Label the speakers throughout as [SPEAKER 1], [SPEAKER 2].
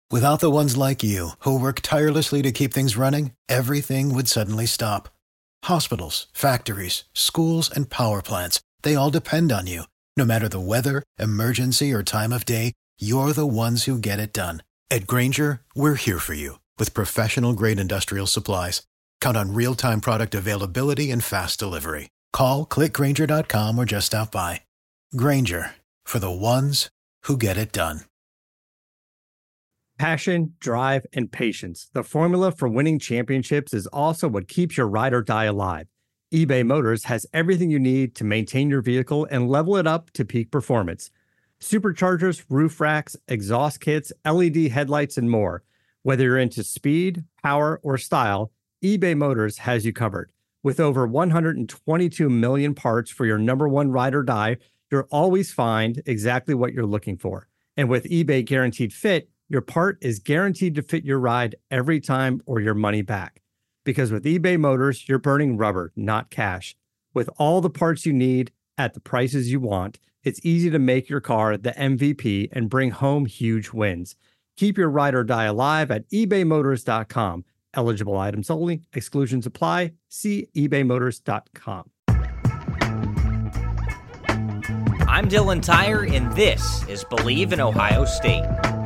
[SPEAKER 1] Without the ones like you, who work tirelessly to keep things running, everything would suddenly stop. Hospitals, factories, schools, and power plants, they all depend on you. No matter the weather, emergency, or time of day, you're the ones who get it done. At Grainger, we're here for you with professional-grade industrial supplies. Count on real-time product availability and fast delivery. Call, click Grainger.com, or just stop by. Grainger, for the ones who get it done.
[SPEAKER 2] Passion, drive, and patience. The formula for winning championships is also what keeps your ride or die alive. eBay Motors has everything you need to maintain your vehicle and level it up to peak performance. Superchargers, roof racks, exhaust kits, LED headlights, and more. Whether you're into speed, power, or style, eBay Motors has you covered. With over 122 million parts for your number one ride or die, you'll always find exactly what you're looking for. And with eBay Guaranteed Fit, your part is guaranteed to fit your ride every time or your money back. Because with eBay Motors, you're burning rubber, not cash. With all the parts you need at the prices you want, it's easy to make your car the MVP and bring home huge wins. Keep your ride or die alive at ebaymotors.com. Eligible items only. Exclusions apply. See ebaymotors.com.
[SPEAKER 3] I'm Dylan Tyre, and this is Believe in Ohio State.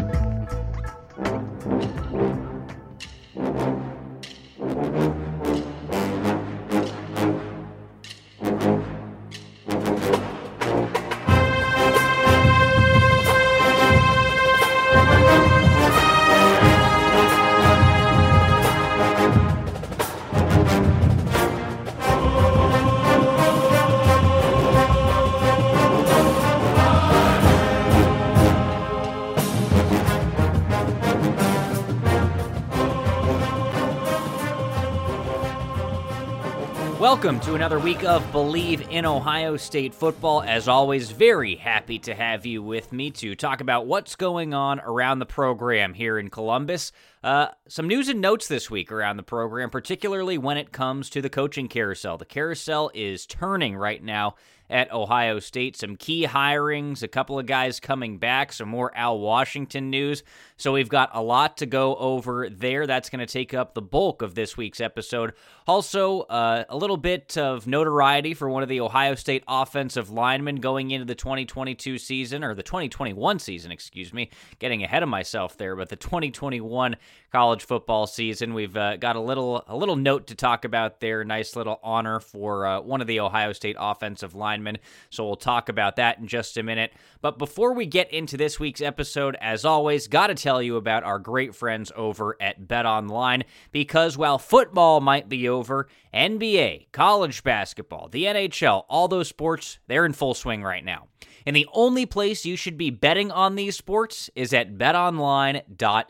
[SPEAKER 3] Welcome to another week of Believe in Ohio State football. As always, very happy to have you with me to talk about what's going on around the program here in Columbus. Some news and notes this week around the program, particularly when it comes to the coaching carousel. The carousel is turning right now at Ohio State. Some key hirings, a couple of guys coming back, some more Al Washington news. So we've got a lot to go over there. That's going to take up the bulk of this week's episode. Also, a little bit of notoriety for one of the Ohio State offensive linemen going into the 2022 season, or the 2021 season, excuse me. Getting ahead of myself there, but the 2021 college football season. We've got a little note to talk about there. Nice little honor for one of the Ohio State offensive linemen. So we'll talk about that in just a minute. But before we get into this week's episode, as always, got to tell you about our great friends over at BetOnline, because while football might be over, NBA, college basketball, the NHL, all those sports, they're in full swing right now. And the only place you should be betting on these sports is at betonline.ag.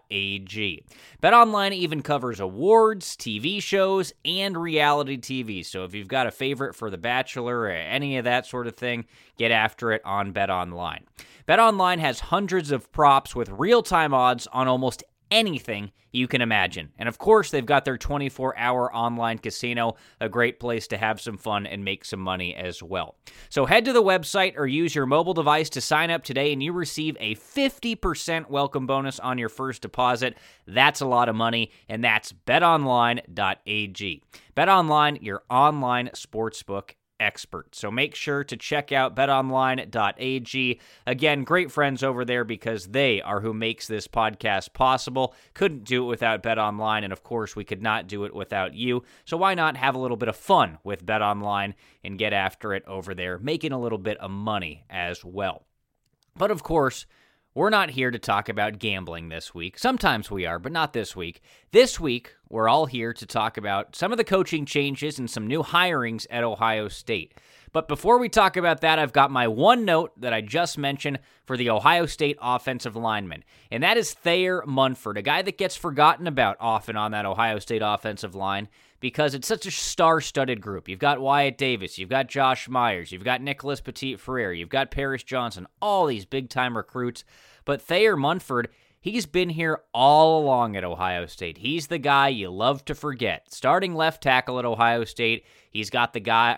[SPEAKER 3] BetOnline even covers awards, TV shows, and reality TV. So if you've got a favorite for The Bachelor or any of that sort of thing, get after it on BetOnline. BetOnline has hundreds of props with real-time odds on almost anything you can imagine. And of course, they've got their 24-hour online casino, a great place to have some fun and make some money as well. So head to the website or use your mobile device to sign up today, and you receive a 50% welcome bonus on your first deposit. That's a lot of money, and that's betonline.ag. BetOnline, your online sportsbook expert. So make sure to check out betonline.ag. Again, great friends over there because they are who makes this podcast possible. Couldn't do it without BetOnline, and of course, we could not do it without you. So why not have a little bit of fun with BetOnline and get after it over there, making a little bit of money as well. But of course, we're not here to talk about gambling this week. Sometimes we are, but not this week. This week, we're all here to talk about some of the coaching changes and some new hirings at Ohio State. But before we talk about that, I've got my one note that I just mentioned for the Ohio State offensive lineman, and that is Thayer Munford, a guy that gets forgotten about often on that Ohio State offensive line because it's such a star-studded group. You've got Wyatt Davis, you've got Josh Myers, you've got Nicholas Petit-Frere, you've got Paris Johnson, all these big-time recruits. But Thayer Munford, He's been here all along at Ohio State. He's the guy you love to forget. Starting left tackle at Ohio State, he's the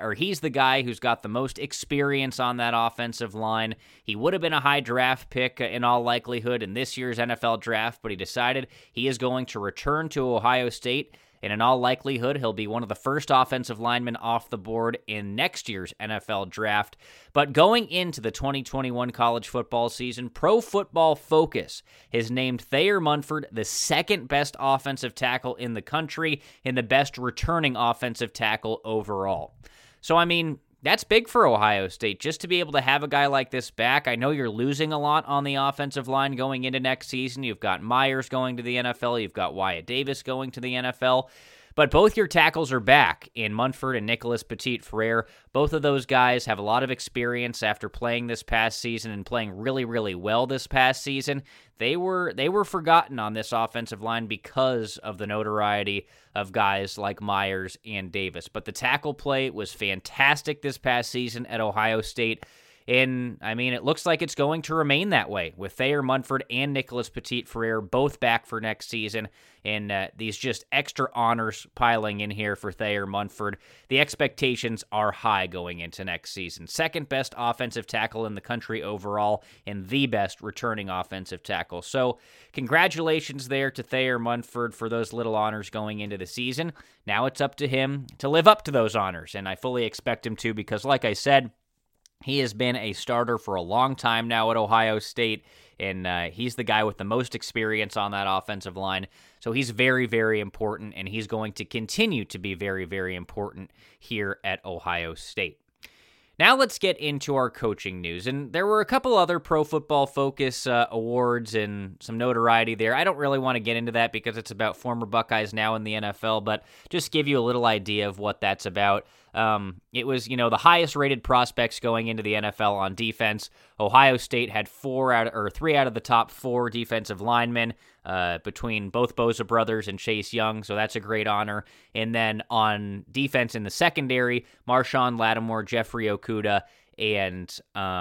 [SPEAKER 3] guy who's got the most experience on that offensive line. He would have been a high draft pick in all likelihood in this year's NFL draft, but he decided he is going to return to Ohio State. And in all likelihood, he'll be one of the first offensive linemen off the board in next year's NFL draft. But going into the 2021 college football season, Pro Football Focus has named Thayer Munford the second best offensive tackle in the country and the best returning offensive tackle overall. So, I mean, that's big for Ohio State, just to be able to have a guy like this back. I know you're losing a lot on the offensive line going into next season. You've got Myers going to the NFL. You've got Wyatt Davis going to the NFL. But both your tackles are back in Munford and Nicholas Petit-Frere. Both of those guys have a lot of experience after playing this past season and playing really, really well this past season. They were forgotten on this offensive line because of the notoriety of guys like Myers and Davis. But the tackle play was fantastic this past season at Ohio State. And, I mean, it looks like it's going to remain that way with Thayer Munford and Nicholas Petit-Frere both back for next season. And these just extra honors piling in here for Thayer Munford. The expectations are high going into next season. Second best offensive tackle in the country overall and the best returning offensive tackle. So congratulations there to Thayer Munford for those little honors going into the season. Now it's up to him to live up to those honors. And I fully expect him to because, like I said, he has been a starter for a long time now at Ohio State, and he's the guy with the most experience on that offensive line. So he's very, very important, and he's going to continue to be very, very important here at Ohio State. Now let's get into our coaching news. And there were a couple other Pro Football Focus awards and some notoriety there. I don't really want to get into that because it's about former Buckeyes now in the NFL, but just give you a little idea of what that's about. It was, the highest rated prospects going into the NFL on defense. Ohio State had 3 out of the top 4 defensive linemen between both Bosa brothers and Chase Young, so that's a great honor. And then on defense in the secondary, Marshawn Lattimore, Jeffrey Okudah, and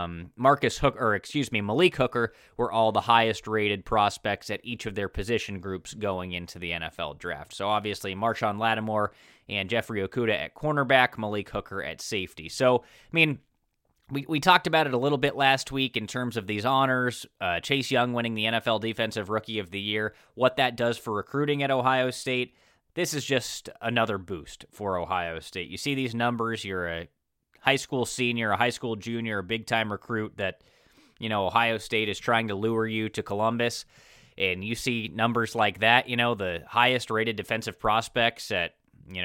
[SPEAKER 3] Malik Hooker were all the highest rated prospects at each of their position groups going into the NFL draft. So obviously Marshawn Lattimore and Jeffrey Okudah at cornerback, Malik Hooker at safety. So, I mean, we talked about it a little bit last week in terms of these honors, Chase Young winning the NFL Defensive Rookie of the Year, what that does for recruiting at Ohio State. This is just another boost for Ohio State. You see these numbers, you're a high school senior, a high school junior, a big-time recruit that, Ohio State is trying to lure you to Columbus, and you see numbers like that, the highest-rated defensive prospects at,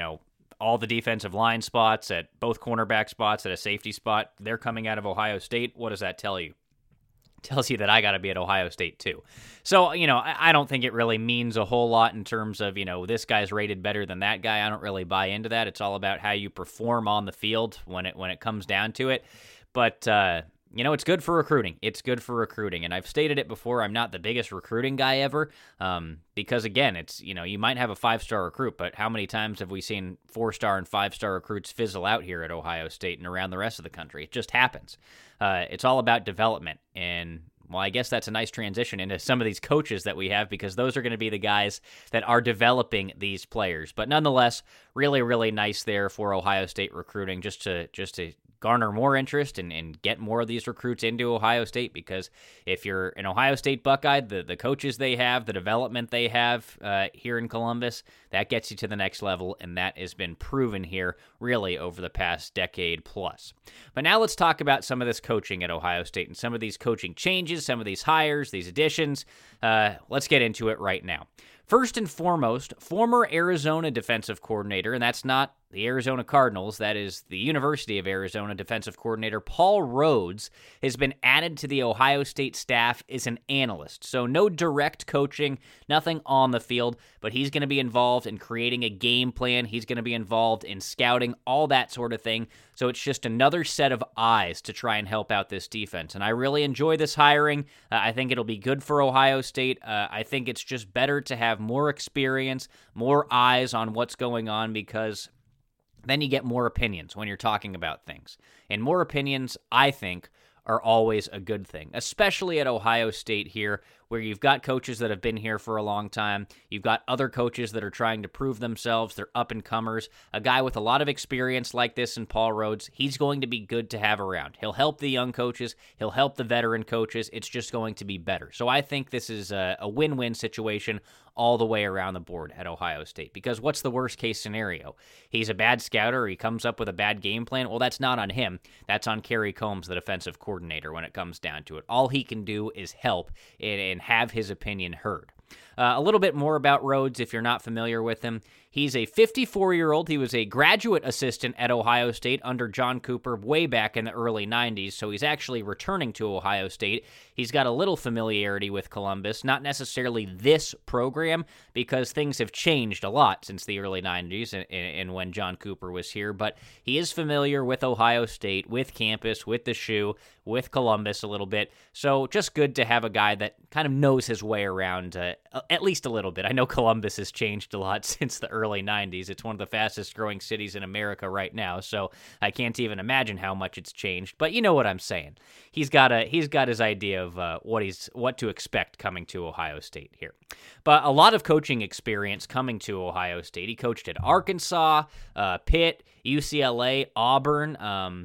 [SPEAKER 3] all the defensive line spots, at both cornerback spots, at a safety spot, they're coming out of Ohio State. What does that tell you? It tells you that I got to be at Ohio State too. So, I don't think it really means a whole lot in terms of, this guy's rated better than that guy. I don't really buy into that. It's all about how you perform on the field when it comes down to it. But, it's good for recruiting. It's good for recruiting. And I've stated it before, I'm not the biggest recruiting guy ever because, again, it's, you might have a 5-star recruit, but how many times have we seen 4-star and 5-star recruits fizzle out here at Ohio State and around the rest of the country? It just happens. It's all about development. And, well, I guess that's a nice transition into some of these coaches that we have because those are going to be the guys that are developing these players. But nonetheless, really, really nice there for Ohio State recruiting just to garner more interest and get more of these recruits into Ohio State, because if you're an Ohio State Buckeye, the coaches they have, the development they have here in Columbus, that gets you to the next level, and that has been proven here really over the past decade plus. But now let's talk about some of this coaching at Ohio State and some of these coaching changes, some of these hires, these additions. Let's get into it right now. First and foremost, former Arizona defensive coordinator, and that's not the Arizona Cardinals, that is the University of Arizona defensive coordinator, Paul Rhoads, has been added to the Ohio State staff as an analyst. So no direct coaching, nothing on the field, but he's going to be involved in creating a game plan. He's going to be involved in scouting, all that sort of thing. So it's just another set of eyes to try and help out this defense. And I really enjoy this hiring. I think it'll be good for Ohio State. I think it's just better to have more experience, more eyes on what's going on, because then you get more opinions when you're talking about things. And more opinions, I think, are always a good thing, especially at Ohio State here, where you've got coaches that have been here for a long time. You've got other coaches that are trying to prove themselves. They're up-and-comers. A guy with a lot of experience like this in Paul Rhoads, he's going to be good to have around. He'll help the young coaches. He'll help the veteran coaches. It's just going to be better. So I think this is a win-win situation all the way around the board at Ohio State. Because what's the worst-case scenario? He's a bad scouter, or he comes up with a bad game plan. Well, that's not on him. That's on Kerry Combs, the defensive coordinator, when it comes down to it. All he can do is help and have his opinion heard. A little bit more about Rhoads, if you're not familiar with him. He's a 54-year-old. He was a graduate assistant at Ohio State under John Cooper way back in the early 90s, so he's actually returning to Ohio State. He's got a little familiarity with Columbus, not necessarily this program, because things have changed a lot since the early 90s and when John Cooper was here, but he is familiar with Ohio State, with campus, with the shoe, with Columbus a little bit, so just good to have a guy that kind of knows his way around at least a little bit. I know Columbus has changed a lot since the early 90s. It's one of the fastest growing cities in America right now, so I can't even imagine how much it's changed, but you know what I'm saying. He's got his idea of what to expect coming to Ohio State here. But a lot of coaching experience coming to Ohio State. He coached at Arkansas, Pitt, UCLA, Auburn.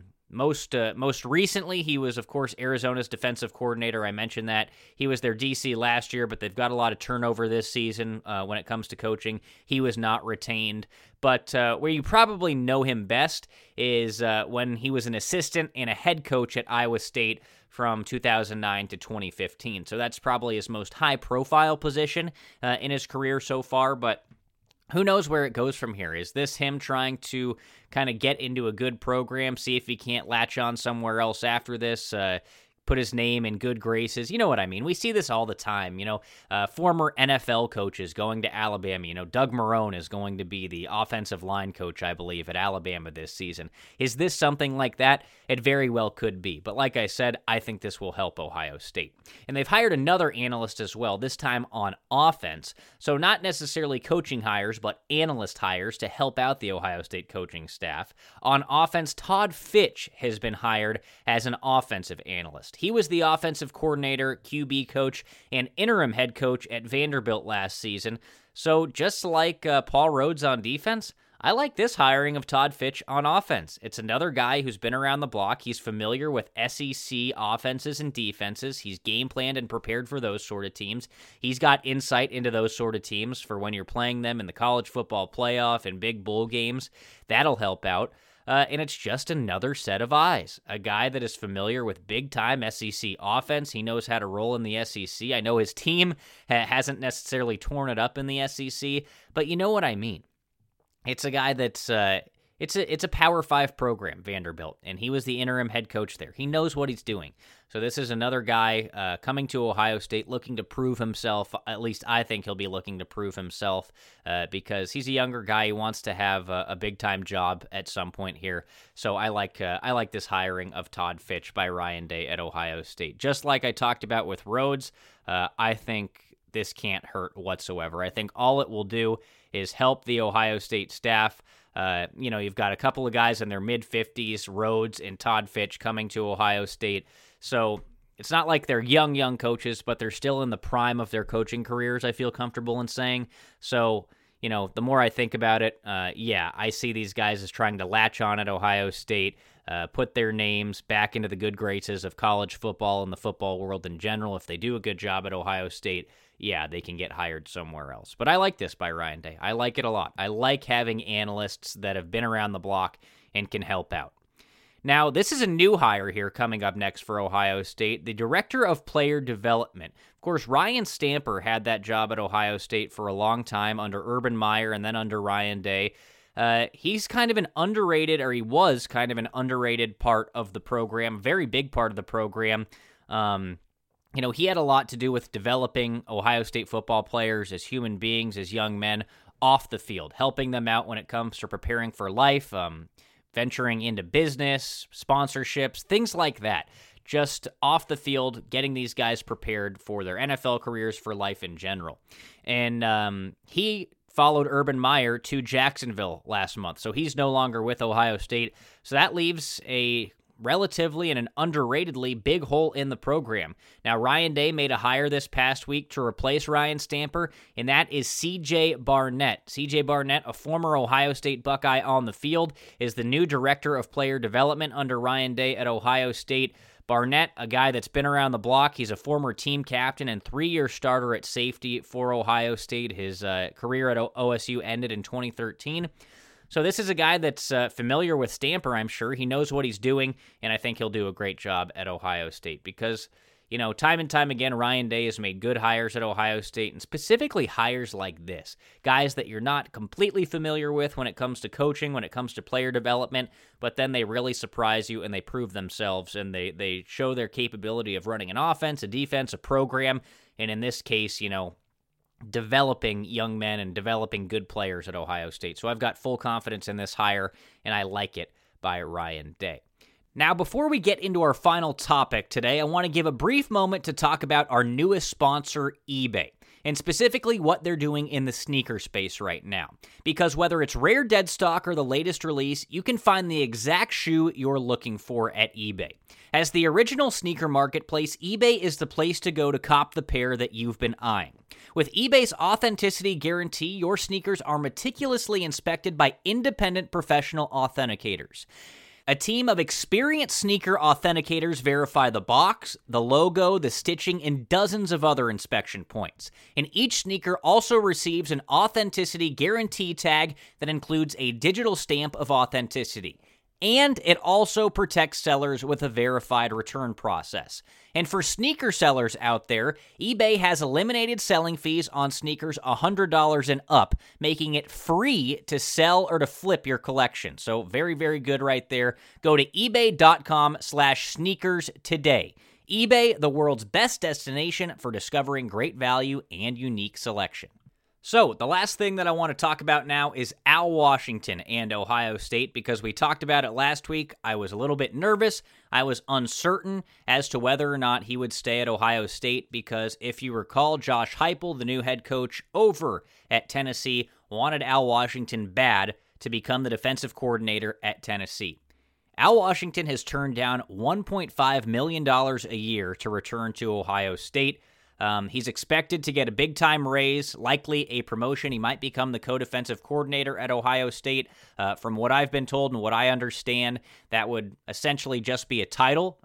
[SPEAKER 3] Most recently, he was, of course, Arizona's defensive coordinator. I mentioned that. He was their DC last year, but they've got a lot of turnover this season when it comes to coaching. He was not retained. But where you probably know him best is when he was an assistant and a head coach at Iowa State from 2009 to 2015. So that's probably his most high-profile position in his career so far, but who knows where it goes from here? Is this him trying to kind of get into a good program, see if he can't latch on somewhere else after this, put his name in good graces? You know what I mean? We see this all the time. Former NFL coaches going to Alabama. Doug Marrone is going to be the offensive line coach, I believe, at Alabama this season. Is this something like that? It very well could be. But like I said, I think this will help Ohio State. And they've hired another analyst as well, this time on offense. So not necessarily coaching hires, but analyst hires to help out the Ohio State coaching staff. On offense, Todd Fitch has been hired as an offensive analyst. He was the offensive coordinator, QB coach, and interim head coach at Vanderbilt last season. So just like Paul Rhoads on defense, I like this hiring of Todd Fitch on offense. It's another guy who's been around the block. He's familiar with SEC offenses and defenses. He's game planned and prepared for those sort of teams. He's got insight into those sort of teams for when you're playing them in the college football playoff and big bowl games. That'll help out. And it's just another set of eyes. A guy that is familiar with big-time SEC offense. He knows how to roll in the SEC. I know his team hasn't necessarily torn it up in the SEC, but you know what I mean. It's a guy that's it's a Power 5 program, Vanderbilt, and he was the interim head coach there. He knows what he's doing. So this is another guy coming to Ohio State looking to prove himself. At least I think he'll be looking to prove himself because he's a younger guy. He wants to have a big-time job at some point here. So I like this hiring of Todd Fitch by Ryan Day at Ohio State. Just like I talked about with Rhoads, I think this can't hurt whatsoever. I think all it will do is help the Ohio State staff. You've got a couple of guys in their mid-50s, Rhoads and Todd Fitch, coming to Ohio State. So it's not like they're young coaches, but they're still in the prime of their coaching careers, I feel comfortable in saying. So, the more I think about it, I see these guys as trying to latch on at Ohio State, put their names back into the good graces of college football and the football world in general. If they do a good job at Ohio State, they can get hired somewhere else. But I like this by Ryan Day. I like it a lot. I like having analysts that have been around the block and can help out. Now, this is a new hire here coming up next for Ohio State, the Director of Player Development. Of course, Ryan Stamper had that job at Ohio State for a long time under Urban Meyer and then under Ryan Day. He's kind of an underrated, or he was kind of an underrated part of the program, very big part of the program. He had a lot to do with developing Ohio State football players as human beings, as young men off the field, helping them out when it comes to preparing for life, venturing into business, sponsorships, things like that. Just off the field, getting these guys prepared for their NFL careers, for life in general. And he followed Urban Meyer to Jacksonville last month, so he's no longer with Ohio State. So that leaves a relatively and an underratedly big hole in the program. Now, Ryan Day made a hire this past week to replace Ryan Stamper, and that is C.J. Barnett. C.J. Barnett, a former Ohio State Buckeye on the field, is the new director of player development under Ryan Day at Ohio State. Barnett, a guy that's been around the block. He's a former team captain and 3-year starter at safety for Ohio State. His career at OSU ended in 2013. So this is a guy that's familiar with Stamper, I'm sure. He knows what he's doing, and I think he'll do a great job at Ohio State because, you know, time and time again, Ryan Day has made good hires at Ohio State, and specifically hires like this. Guys that you're not completely familiar with when it comes to coaching, when it comes to player development, but then they really surprise you and they prove themselves, and they show their capability of running an offense, a defense, a program, and in this case, you know, developing young men and developing good players at Ohio State. So I've got full confidence in this hire, and I like it by Ryan Day. Now, before we get into our final topic today, I want to give a brief moment to talk about our newest sponsor, eBay, and specifically what they're doing in the sneaker space right now. Because whether it's rare dead stock or the latest release, you can find the exact shoe you're looking for at eBay. As the original sneaker marketplace, eBay is the place to go to cop the pair that you've been eyeing. With eBay's authenticity guarantee, your sneakers are meticulously inspected by independent professional authenticators. A team of experienced sneaker authenticators verify the box, the logo, the stitching, and dozens of other inspection points. And each sneaker also receives an authenticity guarantee tag that includes a digital stamp of authenticity. And it also protects sellers with a verified return process. And for sneaker sellers out there, eBay has eliminated selling fees on sneakers $100 and up, making it free to sell or to flip your collection. So very, very good right there. Go to ebay.com/sneakers today. eBay, the world's best destination for discovering great value and unique selection. So, the last thing that I want to talk about now is Al Washington and Ohio State, because we talked about it last week. I was a little bit nervous. I was uncertain as to whether or not he would stay at Ohio State, because if you recall, Josh Heupel, the new head coach over at Tennessee, wanted Al Washington bad to become the defensive coordinator at Tennessee. Al Washington has turned down $1.5 million a year to return to Ohio State. He's expected to get a big-time raise, likely a promotion. He might become the co-defensive coordinator at Ohio State. From what I've been told and what I understand, that would essentially just be a title.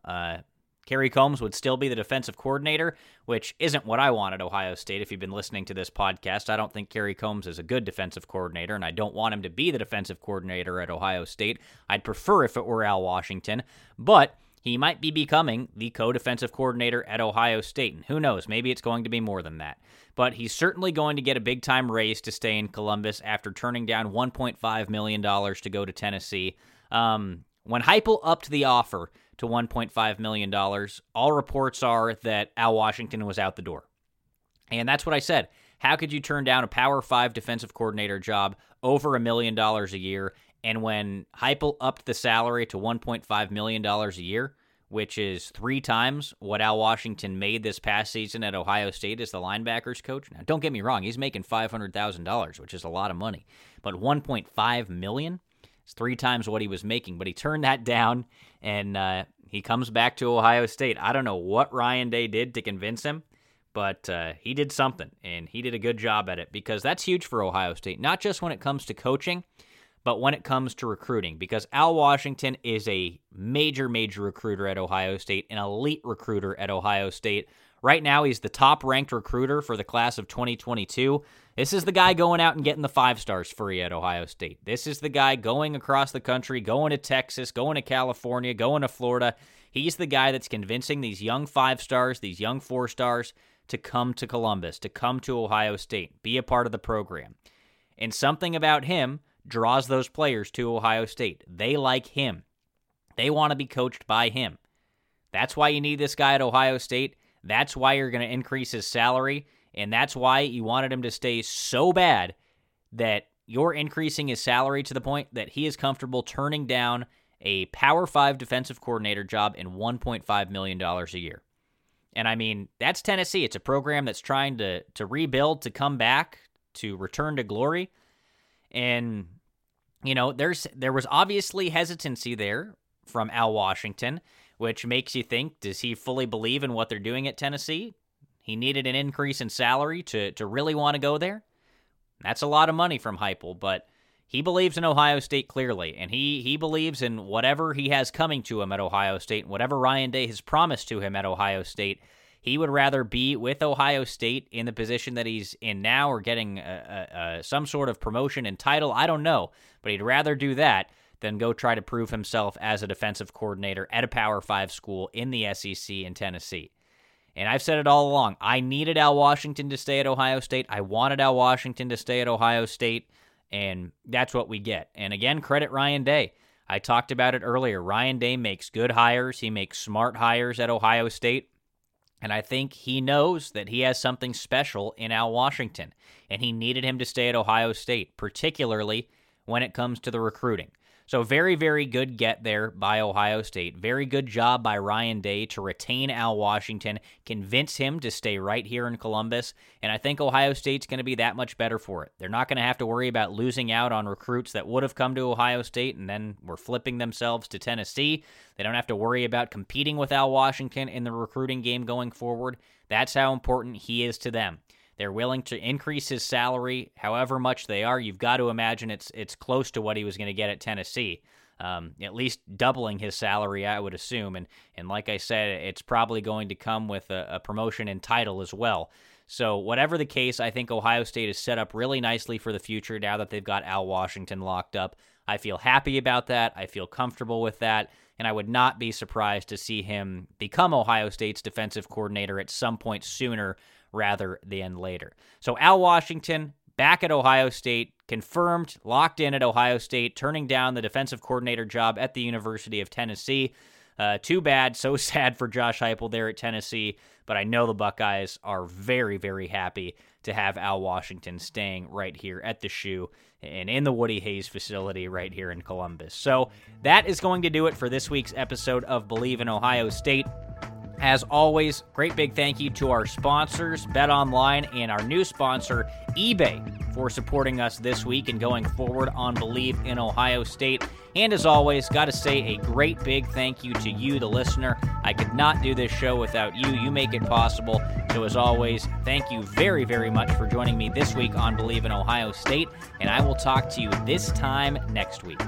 [SPEAKER 3] Kerry Combs would still be the defensive coordinator, which isn't what I want at Ohio State. If you've been listening to this podcast, I don't think Kerry Combs is a good defensive coordinator, and I don't want him to be the defensive coordinator at Ohio State. I'd prefer if it were Al Washington, but he might be becoming the co-defensive coordinator at Ohio State. And who knows, maybe it's going to be more than that. But he's certainly going to get a big-time raise to stay in Columbus after turning down $1.5 million to go to Tennessee. When Heupel upped the offer to $1.5 million, all reports are that Al Washington was out the door. And that's what I said. How could you turn down a Power 5 defensive coordinator job over $1 million a year? And when Heupel upped the salary to $1.5 million a year, which is 3 times what Al Washington made this past season at Ohio State as the linebackers coach. Now, don't get me wrong, he's making $500,000, which is a lot of money. But $1.5 million is 3 times what he was making. But he turned that down, and he comes back to Ohio State. I don't know what Ryan Day did to convince him, but he did something, and he did a good job at it, because that's huge for Ohio State, not just when it comes to coaching, but when it comes to recruiting, because Al Washington is a major, major recruiter at Ohio State, an elite recruiter at Ohio State. Right now, he's the top-ranked recruiter for the class of 2022. This is the guy going out and getting the 5 stars free at Ohio State. This is the guy going across the country, going to Texas, going to California, going to Florida. He's the guy that's convincing these young 5 stars, these young 4 stars, to come to Columbus, to come to Ohio State, be a part of the program. And something about him draws those players to Ohio State. They like him. They want to be coached by him. That's why you need this guy at Ohio State. That's why you're going to increase his salary, and that's why you wanted him to stay so bad that you're increasing his salary to the point that he is comfortable turning down a Power 5 defensive coordinator job and $1.5 million a year. And I mean, that's Tennessee. It's a program that's trying to rebuild, to come back, to return to glory. And, you know, there was obviously hesitancy there from Al Washington, which makes you think, does he fully believe in what they're doing at Tennessee? He needed an increase in salary to really want to go there. That's a lot of money from Heupel, but he believes in Ohio State clearly, and he believes in whatever he has coming to him at Ohio State, and whatever Ryan Day has promised to him at Ohio State. He would rather be with Ohio State in the position that he's in now, or getting some sort of promotion and title. I don't know, but he'd rather do that than go try to prove himself as a defensive coordinator at a Power 5 school in the SEC in Tennessee. And I've said it all along. I needed Al Washington to stay at Ohio State. I wanted Al Washington to stay at Ohio State, and that's what we get. And again, credit Ryan Day. I talked about it earlier. Ryan Day makes good hires. He makes smart hires at Ohio State. And I think he knows that he has something special in Al Washington, and he needed him to stay at Ohio State, particularly when it comes to the recruiting. So very, very good get there by Ohio State. Very good job by Ryan Day to retain Al Washington, convince him to stay right here in Columbus, and I think Ohio State's going to be that much better for it. They're not going to have to worry about losing out on recruits that would have come to Ohio State and then were flipping themselves to Tennessee. They don't have to worry about competing with Al Washington in the recruiting game going forward. That's how important he is to them. They're willing to increase his salary however much they are. You've got to imagine it's close to what he was going to get at Tennessee, at least doubling his salary, I would assume. And like I said, it's probably going to come with a promotion and title as well. So whatever the case, I think Ohio State is set up really nicely for the future now that they've got Al Washington locked up. I feel happy about that. I feel comfortable with that. And I would not be surprised to see him become Ohio State's defensive coordinator at some point sooner rather than later. So Al Washington back at Ohio State, confirmed, locked in at Ohio State, turning down the defensive coordinator job at the University of Tennessee. Too bad, so sad for Josh Heupel there at Tennessee, but I know the Buckeyes are very, very happy to have Al Washington staying right here at the Shoe and in the Woody Hayes facility right here in Columbus. So that is going to do it for this week's episode of Believe in Ohio State. As always, great big thank you to our sponsors, BetOnline, and our new sponsor, eBay, for supporting us this week and going forward on Believe in Ohio State. And as always, got to say a great big thank you to you, the listener. I could not do this show without you. You make it possible. So as always, thank you very, very much for joining me this week on Believe in Ohio State, and I will talk to you this time next week.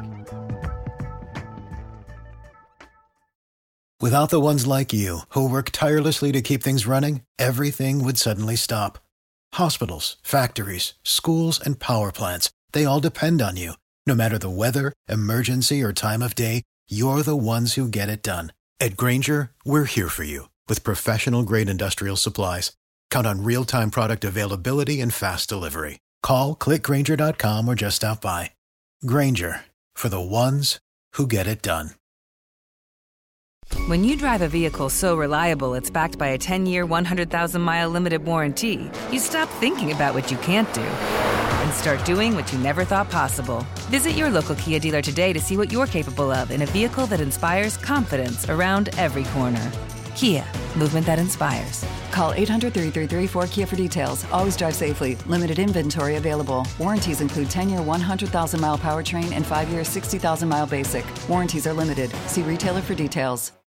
[SPEAKER 1] Without the ones like you, who work tirelessly to keep things running, everything would suddenly stop. Hospitals, factories, schools, and power plants, they all depend on you. No matter the weather, emergency, or time of day, you're the ones who get it done. At Grainger, we're here for you with professional-grade industrial supplies. Count on real-time product availability and fast delivery. Call, click Grainger.com, or just stop by. Grainger, for the ones who get it done.
[SPEAKER 4] When you drive a vehicle so reliable it's backed by a 10-year, 100,000-mile limited warranty, you stop thinking about what you can't do and start doing what you never thought possible. Visit your local Kia dealer today to see what you're capable of in a vehicle that inspires confidence around every corner. Kia, movement that inspires.
[SPEAKER 5] Call 800-333-4KIA for details. Always drive safely. Limited inventory available. Warranties include 10-year 100,000-mile powertrain and 5-year 60,000-mile basic. Warranties are limited. See retailer for details.